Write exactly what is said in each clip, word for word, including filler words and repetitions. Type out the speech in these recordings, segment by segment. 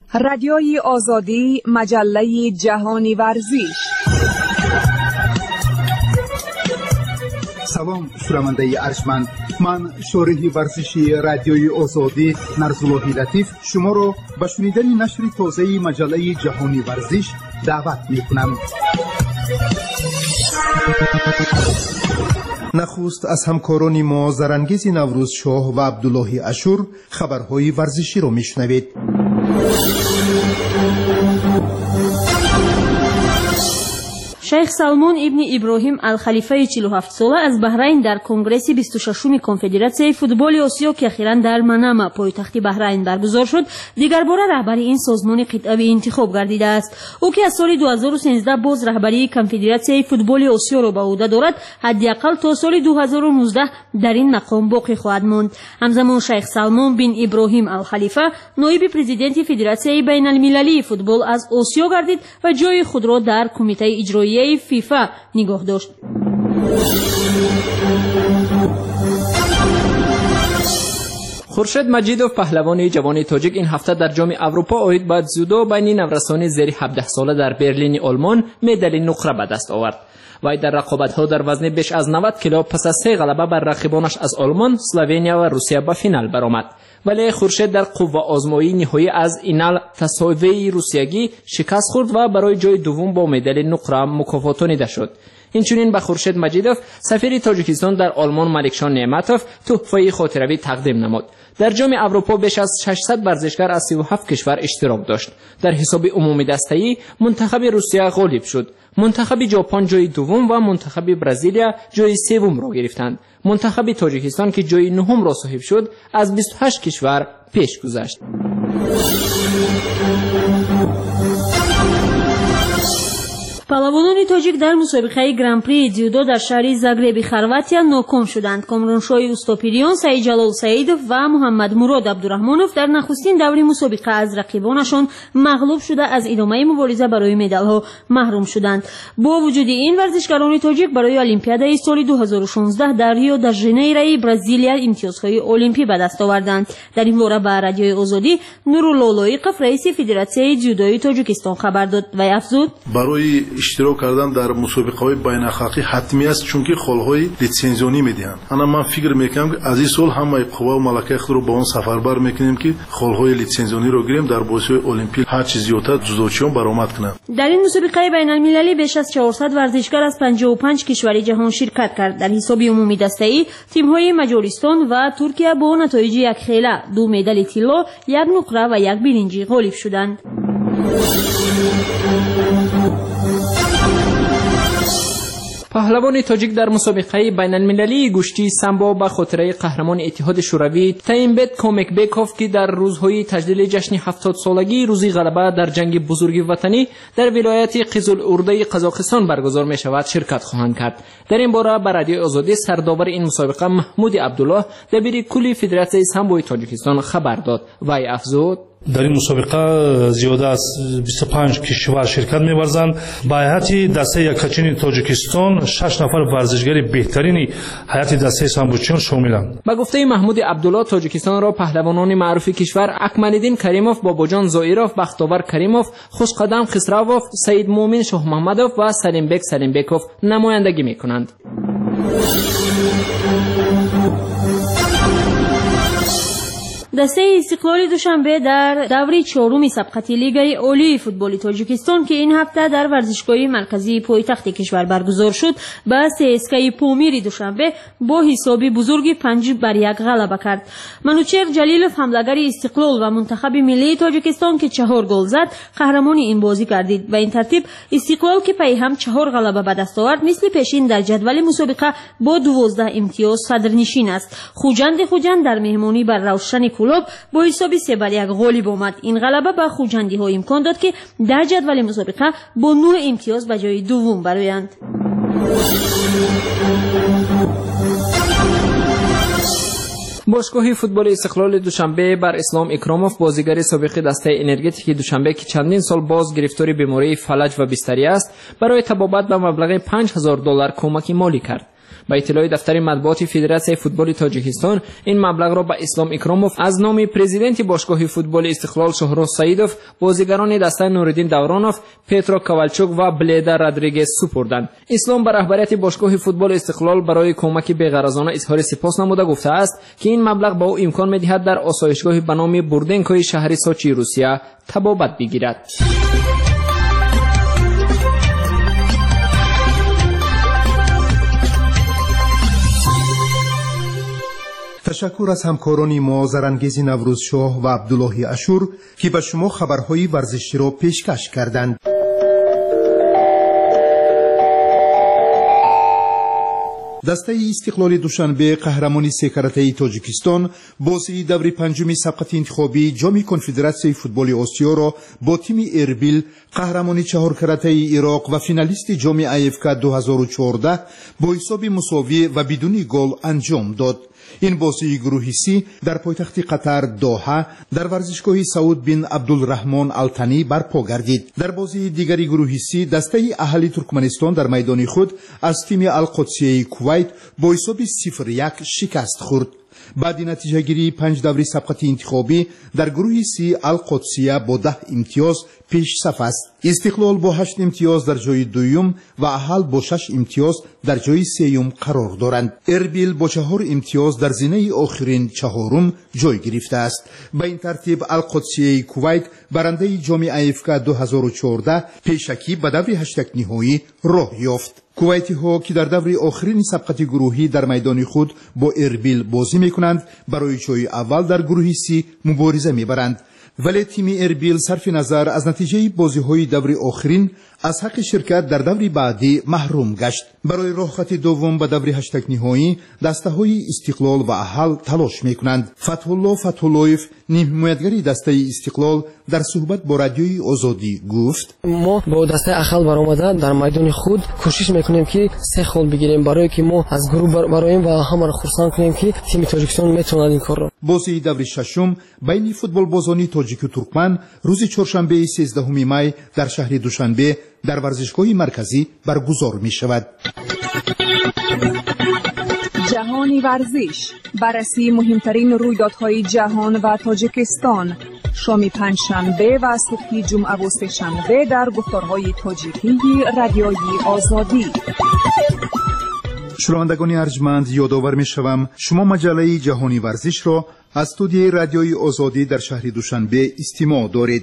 رادیوی آزادی، مجله جهانی ورزش. سلام شنونده ارجمند، من شارح ورزشی رادیوی آزادی نرزالله لطیف شما را به شنیدن نشر تازه مجله جهانی ورزش دعوت می‌کنم. نخست از همکاران ما زرانگیز نوروز شاه و عبدالله اشور خبرهای ورزشی را میشنوید. شیخ سلمان ابن ابراهیم الخلیفه چهل و هفت ساله از بحرین در کنگره بیست و ششم کنفدراسیون فوتبال آسیا که اخیراً در مناما پایتخت بحرین برگزار شد، دیگر بار رهبری این سازمان قطعی انتخاب گردیده است. او که از سال دو هزار و سیزده باز رهبری کنفدراسیون فوتبال آسیا را به عهده دارد، حداقل تا سال دو هزار و نوزده در این مقام باقی خواهد ماند. همزمان شیخ سلمان بن ابراهیم الخلیفه نایب پرزیدنت فدراسیون بین المللی فوتبال از آسیا گردید و جای خود را در کمیته اجرایی فیفا نگاه داشت. خورشید مجیدوف پهلوان جوان تاجیک این هفته در جام اروپا آید بعد زودو بین نورسان زیر هفده ساله در برلین آلمان مدال نقره به دست آورد. وی در رقابت‌ها در وزن بیش از نود کیلو پس از سه غلبه بر رقیبانش از آلمان، اسلوونیا و روسیه به فینال برآمد. ولی خورشید در قوه آزمایی نهایی از اینال تساوی روسیگی شکست خورد و برای جای دوم با مدال نقره مکافاتانیده شد. اینچنین به خورشید مجیدوف سفیر تاجیکستان در آلمان ملکشان نعمتوف تحفه خاطروی تقدیم نمود. در جام اروپا بیش از ششصد ورزشکار از سی و هفت کشور اشتراک داشت. در حساب عمومی دسته‌ای منتخب روسیه غالب شد. منتخب ژاپن جای دوم و منتخب برزیلیا جای سوم را گرفتند. منتخب تاجیکستان که جای نهم را صاحب شد از بیست و هشت کشور پیش گذشت. پهلوانان تاجیک در مسابقه گران پری دیودو در شهر زاگرب خرواتیا ناکام شدند. کامرانشاه استوپیریون سعید جلال سعیدوف و محمد مراد عبدالرحمانوف در نخستین دوره مسابقه از رقیبانشان مغلوب شده از ادامه مبارزه برای مدال‌ها محروم شدند. با وجود این ورزشکاران تاجیک برای المپیادای سال دو هزار و شانزده در ریو در ژنیو برزیلیا امتیازهای المپی به دست آوردند. در این باره به رادیوی آزادی نورالله‌ایقف رئیس فدراسیون جودوی تاجیکستان خبر داد و افزود: برای اشتراک کردن در مسابقه‌های بین‌الخلقی حتمی است، چون که خالهای لیسانسیونی میدهند. انا من فکر میکنم که از این سال همه قوا و ملکه خود رو با اون سفربر میکنیم که خالهای لیسانسیونی رو گیریم در بازی المپیک هر چیز زیادتر جزوچیان برآمد کنند. در این مسابقه بین‌المللی بیش از چهارصد ورزشکار از پنجاه و پنج کشور جهان شرکت کرد. در حساب عمومی دسته‌ای تیم‌های مجارستان و ترکیه با نتایج یک خیله، دو مدال طلا، یک نقره و یک برنجی غالب شدند. پهلوان تاجیک در مسابقه بین المللی گشتی سامبو به خاطره قهرمان اتحاد شوروی تایمبت کومکبکوف که در روزهای تجلیل جشن هفتاد سالگی روزی غلبه در جنگ بزرگ وطنی در ولایت قزل‌ارده قزاقستان برگزار می شود شرکت خواهند کرد. در این باره به رادیو آزادی سرداور این مسابقه محمود عبدالله دبیر کلی فدراسیون سامبو تاجیکستان خبر داد و افزود: در این مسابقه زیاده از بیست و پنج کشور شرکت می‌ورزند. به هیئت دسته یکچین تاجیکستان شش نفر ورزشگر بهترین هیئت دسته سامبوچیان شاملند. با گفته محمود عبدالله تاجیکستان را پهلوانان معروف کشور اکمل‌الدین کریموف، باباجان زائیروف، بختاور کریموف، خوشقدم خسرووف، سید مومن شاه محمدوف و سلیمبک سلیمبکوف نمایندگی می‌کنند. دسته استقلال دوشنبه در دوره چهارم سبقت لیگ عالی فوتبال تاجیکستان که این هفته در ورزشگاه مرکزی پایتخت کشور برگزار شد، با سی اس کی پامیر دوشنبه با حسابی بزرگی پنج بر یک غلبه کرد. منوچهر جلیلوف حمله‌گر استقلال و منتخب ملی تاجیکستان که چهار گل زد قهرمان این بازی گردید و این ترتیب استقلال که پی هم چهار غلبه به دست آورد مثل پیشین در جدول مسابقه با دوازده امتیاز صدرنشین است. خوجند خوجند در مهمانی بر روشن کلوب با حساب سه بر یک غالب آمد. این غلبه به خوجندی ها امکان داد که در جدول مسابقه با نه امتیاز به جای دوم برآیند. باشگاه فوتبال استقلال دوشنبه بر اسلام اکراموف بازیگر سابق دسته انرژتیک دوشنبه که چندین سال باز گرفتار بیماری فلج و بستری است برای طبابت به مبلغ پنج هزار دلار کمک مالی کرد. با اطلاع دفتر مطبوعات فدراسیون فوتبال تاجیکستان این مبلغ را به اسلام اکراموف از نام پرزیدنت باشگاه فوتبال استقلال شهرام سعیدوف بازیگران دسته نوردین دورانوف، پترو کوالچوک و بلیدا رودریگز سپردند. اسلام به رهبریت باشگاه فوتبال استقلال برای کمک بی‌غرضانه اظهار سپاس نموده گفته است که این مبلغ به او امکان می‌دهد در آسایشگاه به نام بوردنکوی شهر سوچی روسیه تبابت بگیرد. تشکر از همکاران ما زرانگیز نوروزشاه و عبدالله اشور که به شما خبرهای ورزشی را پیشکش کردند. دسته استقلال دوشنبه قهرمانی سه کرته تاجیکستان بازی دور پنجم سبقت انتخابی جام کنفدراسیون فوتبال آسیا را با تیم اربیل قهرمانی چهار کرته عراق و فینالیست جام ای اف کی دو هزار و چهارده با حساب مساوی و بدون گل انجام داد. این بازی گروهی سی در پایتخت قطر دوحه در ورزشگاه سعود بن عبدالرحمن التنی برپا گردید. در بازی دیگری گروهی سی دسته اهلی ترکمنستان در میدان خود از تیم القدسیه کویت با حساب صفر یک شکست خورد. بعد نتیجه گیری پنج دوره سبقت انتخابی در گروه سی القدسیه با ده امتیاز پیش صف است. استقلال با هشت امتیاز در جای دوم و اهل با شش امتیاز در جای سیوم قرار دارند. اربیل با چهار امتیاز در زینه آخرین چهارم جای گرفته است. به این ترتیب القدسیه کویت برنده جام ای اف کی دو هزار و چهارده پیشکی به دور هشتگ نهایی راه یافت. کویتی ها که در دور آخرین سبقت گروهی در میدان خود با اربیل بازی میکنند برای جای اول در گروه سی مبارزه میبرند. ولی تیم اربیل صرف نظر از نتیجه بازی های دور آخرین از حق شرکت در دور بعدی محروم گشت. برای راه خط دوم به دور هشتگ نهایی دسته های استقلال و اهل تلاش میکنند. فتح الله فتح اللهیف نیم حمایتگری دسته استقلال در صحبت با رادیوی آزادی گفت: ما با دسته اهل برآمده در میدان خود کوشش میکنیم که سه گل بگیریم برای که ما از گروه برایم و همه را خرسند کنیم که تیم تاجیکستان میتواند این کار را. بازی دور ششم بین فوتبال بازان تاجیک و ترکمن روز چهارشنبه سیزدهم می در شهر دوشنبه در ورزشگاه مرکزی برگزار می شود. جهانی ورزش، بررسی مهمترین رویدادهای جهان و تاجیکستان، شام پنجشنبه و صبح جمعه و سه‌شنبه در گفتارهای تاجیکی رادیوی آزادی. شنوندگان ارجمند، یادآور می‌شوم شما مجله جهانی ورزش را از استودیوی رادیوی آزادی در شهر دوشنبه استماع دارید.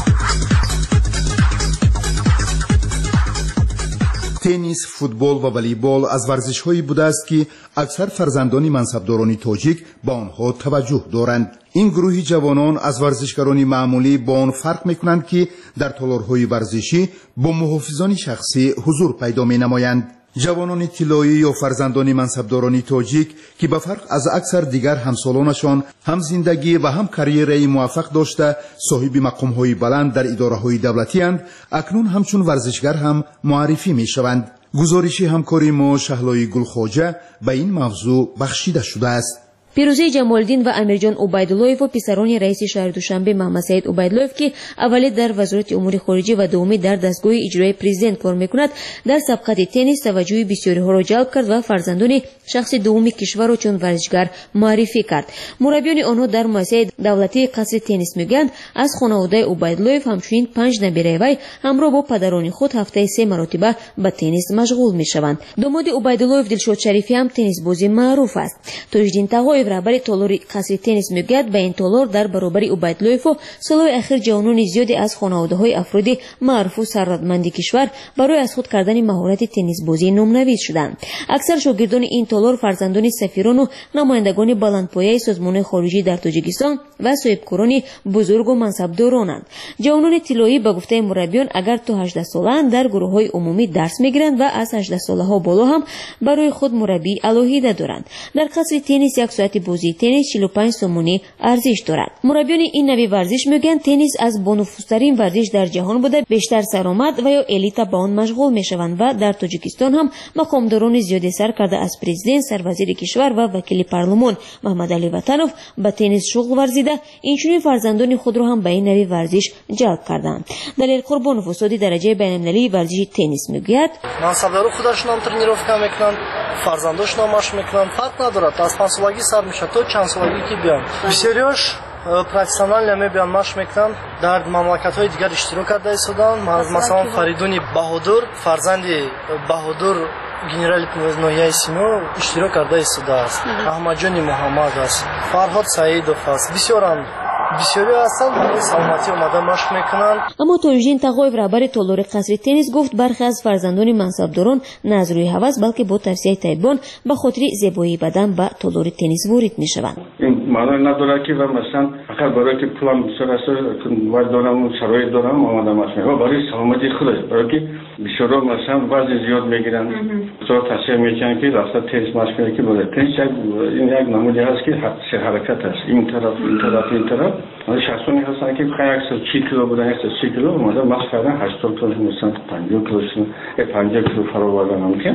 تنیس، فوتبال و والیبال از ورزش‌هایی بوده است که اکثر فرزندان منصبداران تاجیک با آنها توجه دارند. این گروه جوانان از ورزشکاران معمولی با آن فرق می‌کنند که در تالارهای ورزشی با محافظان شخصی حضور پیدا می‌نمایند. جوانان طلایی یا فرزندان منصبداران تاجیک که به فرق از اکثر دیگر همسالانشان هم زندگی و هم کاریری موفق داشته صاحب مقام‌های بلند در اداره‌های دولتی اند، اکنون همچون ورزشگر هم معرفی می‌شوند. گزارش همکاری ما شهلای گلخواجه به این موضوع بخشیده شده است. پیروزی جمالدین و امیرجان عبیداللهیف و پسران رئیس شهر دوشنبه محمد سعید عبیداللهیف که اولی در وزارت امور خارجه و دومی در دستگاه اجرایی پرزیدنت کار میکند در سبقت تنیس توجه بسیاری ها را جلب کرد و فرزندان شخص دوم کشور را چون ورزشگر معرفی کرد. مربیان آنها در مؤسسه دولتی قصر تنیس میگویند از خانواده عبیداللهیف همچنین پنج نبیره وی همراه با پدران خود هفته سه مرتبه به تنیس مشغول میشوند. داماد عبیداللهیف دلشاد شریفی هم تنیس بازی معروف است. تاجدین تقویف رهبر تالار قصر تنیس میگوید به این تالار در برابر عبیداللهیف و سالهای اخیر جوانان زیادی از خانواده‌های افراد معروف و ثروتمند کشور برای از خود کردن مهارت تنیس بازی نام‌نویس شدند. اکثر شاگردان این تالار فرزندان سفیران و نمایندگان بلندپایه سازمان خارجی در تاجیکستان و صاحبکاران بزرگ و منصبدارانند. جوانان طلایی به گفته مربیان اگر تا هجده ساله‌اند در گروه‌های عمومی درس می‌گیرند و از هجده ساله‌ها بالا هم برای خود مربی علاهیده دارند. در قصر تنیس یک ساعت بازی تنیس چهل و پنج سومونی ارزش دارد. مربیان این نوع ورزش میگن تنیس از بانفوذترین ورزش در جهان بوده، بیشتر سرآمد و یا الیت با آن مشغول میشوند و در تاجیکستان هم مقامداران زیادی سر کرده از پرزیدنت، سروزیر کشور و وکیل پارلمان محمد علی وطنوف به تنیس شغل ورزیده، اینچنین فرزندان خود را هم به این نوع ورزش جلب کردند. دلیل قربانوف استاد درجه بین‌المللی ورزش تنیس میگوید منصبداران خودشون هم ترنیروفکا میکنند фарзандошона машқ мекунанд. Фарқ надорад, аз панҷ солагӣ сар мешавад то чанд солагӣ ки биям. Бисёриёш профессионал мебиан машқ мекунанд, дар мамлакатҳои дигар иштирок карда истоданд. Масалан Фаридуни Баҳодур, фарзанди Баҳодур генерали ноҳияи Сино иштирок карда истодааст. Аҳмадҷони Муҳаммад аст, Фарҳод Саидов аст. Бисёранд. бисёри ҳастанд барои саломатӣ омада машқ мекунанд. аммо Тоҷиддин Тағоев, раҳбари толори қасри теннис, гуфт бархе аз фарзандони мансабдорон на аз рӯи ҳавас, балки бо тавсияи тайбон ба хотири зебоии бадан ба толори теннис ворид мешаванд. ин маъно надорад ки масалан фақат барое ки пулам бисёр аст вай дорам шароит дорам омада машқ мекунам, барои саломатии худаш, барое ки бисёро масалан вазни зиёд мегиранд, бисёро тавсия мекунанд ки рафта теннис машқ кунад ки бояд теннис ин як намуди ҳаст ки ҳаракат аст, ин тараф ин тараф ин тараф. шахсони ҳастанд ки яксад чил кило будан яксад سی кило омада машқ кардан ҳаштод кило мисалан панҷоҳ кило панҷоҳ кило фароварда мумкин.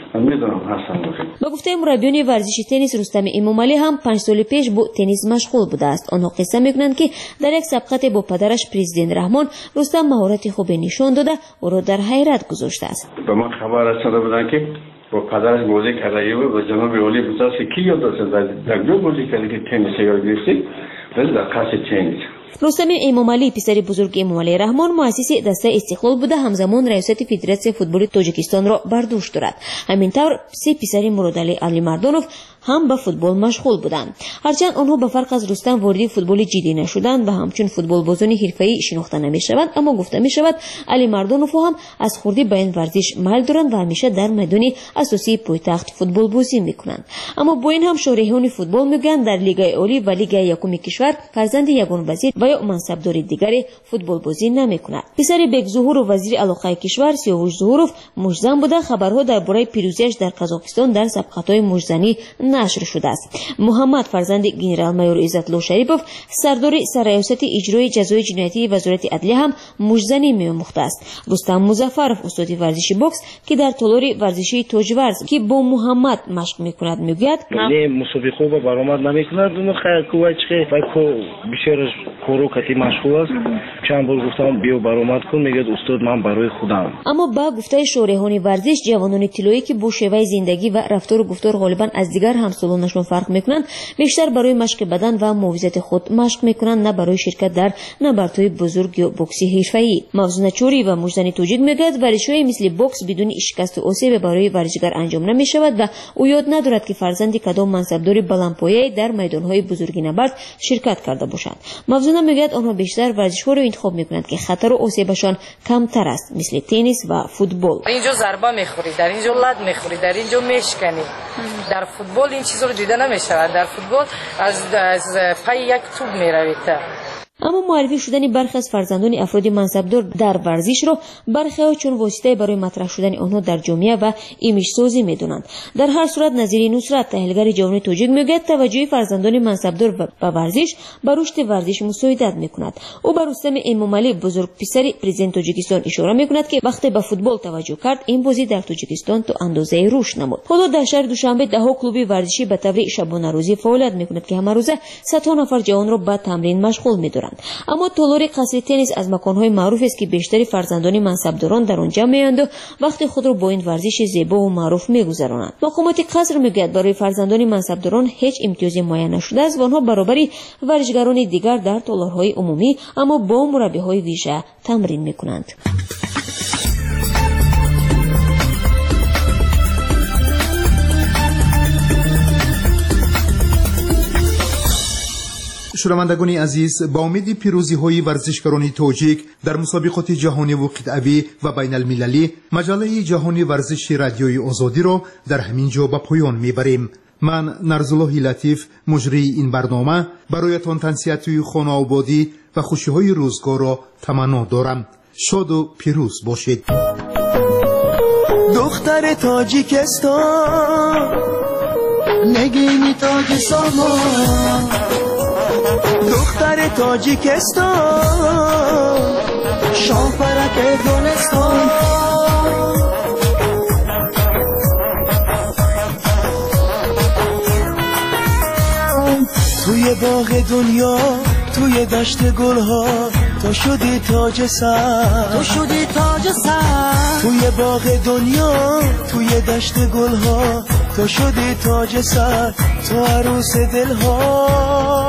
ба гуфтаи мураббиёни варзиши теннис Рустами Эмомалӣ ҳам панҷ соли пеш бо теннис машғул будааст. онҳо қисса мекунанд ки дар як сабқате бо падараш президент Раҳмон Рустам маҳорати хубе нишон дода ӯро дар ҳайрат гузоштааст. ба ман хабар расонида буданд ки бо падараш бозӣ кардаи ба ҷаноби олӣ бутаст ки ёд дошта дар ҷо бозӣ карда ки теннис ёд гирифтӣ дар қасри теннис. Рустами Эмомалӣ, писари бузурги Эмомалии Раҳмон, муассиси дастаи Истиқлол буда, ҳамзамон раёсати Федератсияи футболи Тоҷикистонро бар дӯш дорад. Ҳамин тавр се писари Муродалӣ Алимардонов ҳам ба футбол машғул буданд. Ҳарчанд онҳо ба фарқ аз Рустам вориди футболи ҷиддӣ нашуданд ва ҳамчун футболбозони ҳирфаӣ шинохта намешаванд, аммо гуфта мешавад Алимардоновҳо ҳам аз хурдӣ ба ин варзиш майл доранд ва ҳамеша дар майдони асосии пойтахт футболбозӣ мекунанд. Аммо бо ин ҳам шоҳреҳони футбол мегӯянд дар Лигаи олӣ ва Лигаи якуми кишвар фарзанди ягонвазир ва ё мансабдори дигаре футболбозӣ намекунад. Писари Бек Зуҳуров, вазири алоқаи кишвар, Сиёвуш Зуҳуров, мушзан буда, хабарҳо дар бораи пирӯзиаш дар Қазоқистон дар сабқатҳои мушзанӣ нашр шудааст. Муҳаммад, фарзанди генерал-майор Иззатло Шарипов, сардори сарраёсати иҷрои ҷазои ҷиноятии Вазорати адлия ҳам мушзанӣ меомӯхтааст. Рустам Музаффаров, устоди варзиши бокс, ки дар толори варзишии Тоҷварз ки бо Муҳаммад машқ мекунад, мегӯяд: не мусобиқаҳо баромад намекунад, кувайчқи ва ко бисёраш коро кати машғул аст. чанд бор гуфтам биё баромад кун, мегӯяд устод ман барои худам. аммо ба гуфтаи шоҳреҳони варзиш, ҷавонони тиллоӣ ки бо шеваи зиндагӣ ва рафтору гуфтор ғолибан аз дигар ҳамсолонашон фарқ мекунанд, бештар барои машқи бадан ва муҳофизати худ машқ мекунанд, на барои ширкат дар набардҳои бузург ё бокси ҳирфаӣ. Мавзуна Чорӣ ва мушзани тоҷик мегӯяд, варзишҳои мисли бокс бидуни шикасту осебе барои варзишгар анҷом намешавад ва ӯ ёд надорад ки фарзанди кадом мансабдори баландпояе дар майдонҳои бузурги набард ширкат карда бошад. Мавзуна мегӯяд, онҳо бештар варзишҳоро интихоб мекунанд ки хатару осебашон камтар аст, мисли теннис ва футбол. дар инҷо зарба мехӯрӣ, дар инҷо лад мехӯрӣ, дар инҷо мешканӣ. дар футбол ин чизро дида намешавад. дар футбол аз аз пай як туб меравед. аммо муаррифӣ шудани бархе аз фарзандони афроди мансабдор дар варзишро бархеҳо чун воситае барои матраҳ шудани онҳо дар ҷомеа ва имиҷсозӣ медонанд. дар ҳар сурат Назири Нусрат, таҳлилгари ҷавони тоҷик, мегӯяд, таваҷҷӯҳи фарзандони мансабдор ба варзиш ба рушди варзиш мусоидат мекунад. ӯ ба Рустами Эмомалӣ, бузургписари президенти Тоҷикистон, ишора мекунад ки вақте ба футбол таваҷҷӯҳ кард, ин бозӣ дар Тоҷикистон то андозае рушд намуд. ҳоло дар шаҳри Душанбе даҳо клуби варзишӣ ба таври шабонарӯзӣ фаъолият мекунад ки ҳамарӯза садҳо нафар ҷавонро ба тамрин машғул медоранд. аммо толори қасри теннис аз маконҳои маъруфест ки бештари фарзандони мансабдорон дар он ҷамъ меоянду вақти худро бо ин варзиши зебову маъруф мегузаронанд. мақомоти қаср мегӯяд, барои фарзандони мансабдорон ҳеҷ имтиёзе муайян нашудааст ва онҳо баробари варзишгарони дигар дар толорҳои умумӣ, аммо бо мураббиҳои вижа тамрин мекунанд. шунавандагони азиз, ба умеди пирӯзиҳои варзишгарони тоҷик дар мусобиқоти ҷаҳониву қитъавӣ ва байналмилалӣ, маҷаллаи ҷаҳони варзиши радиои озодиро дар ҳамин ҷо ба поён мебарем. ман Нарзуллоҳи Латиф, муҷрии ин барнома, бароятон тансиятии хонаободӣ ва хушиҳои рӯзгорро таманно дорам. шоду пирӯз бошед. духтари Тоҷикистон, нигини тоҷи Солмон, духтари Тоҷикистон, шоҳфараки Гулистон. توی باغ دنیا، توی دشت گلها، تو شدی تاج سر، تو شدی تاج سر، توی باغ دنیا توی دشت گلها، تو شدی تاج سر، تو عروس دلها.